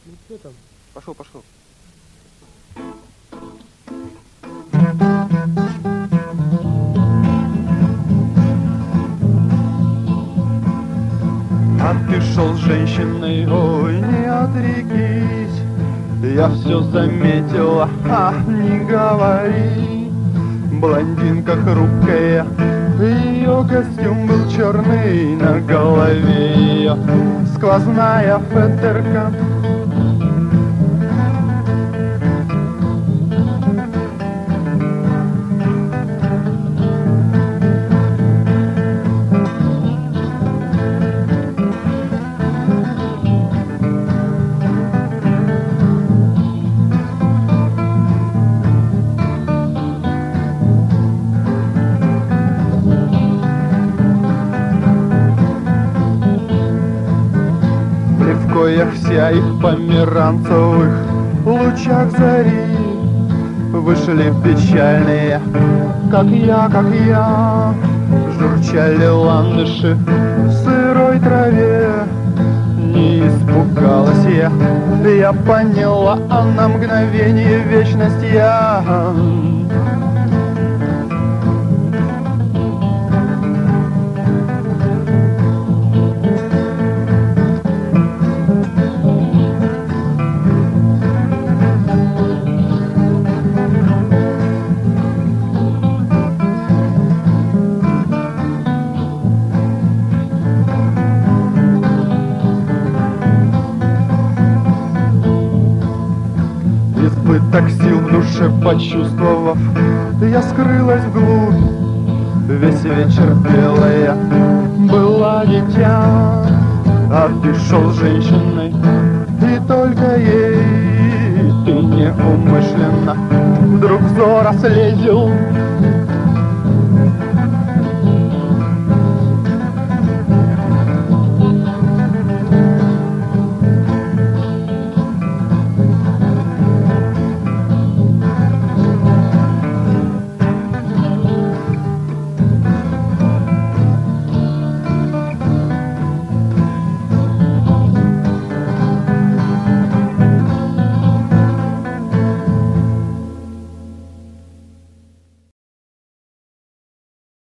Ну что там? Пошел, пошел. А ты шел с женщиной, ой, не отрекись. Я все заметила, не говори. Блондинка хрупкая, ее костюм был черный, на голове ее сквозная фетерка. Вся и в померанцевых лучах зари вышли печальные, как я. Журчали ландыши в сырой траве. Не испугалась я поняла, а на мгновение вечность я. Избыток сил в душе почувствовав, я скрылась вглубь. Весь вечер белая была дитя, а ты шел с женщиной, и только ей ты неумышленно вдруг взор ослезил.